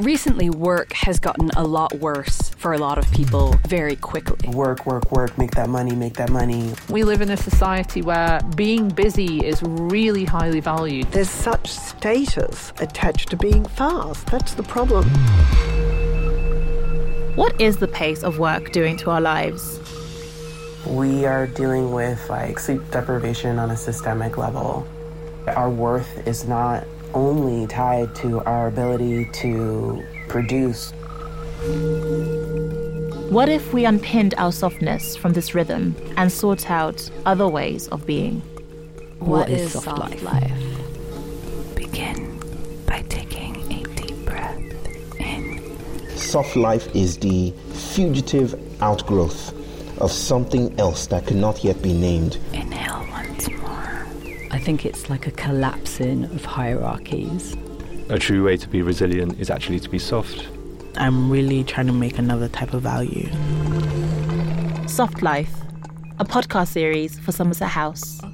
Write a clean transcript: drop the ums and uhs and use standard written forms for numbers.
Recently, work has gotten a lot worse for a lot of people very quickly. Work, make that money. We live in a society where being busy is really highly valued. There's such status attached to being fast. That's the problem. What is the pace of work doing to our lives? We are dealing with sleep deprivation on a systemic level. Our worth is not only tied to our ability to produce. What if we unpinned our softness from this rhythm and sought out other ways of being? What is soft life? Begin by taking a deep breath in. Soft life is the fugitive outgrowth of something else that cannot yet be named. Inhale once more. I think it's like a collapsing of hierarchies. A true way to be resilient is actually to be soft. I'm really trying to make another type of value. Soft Life, a podcast series for Somerset House.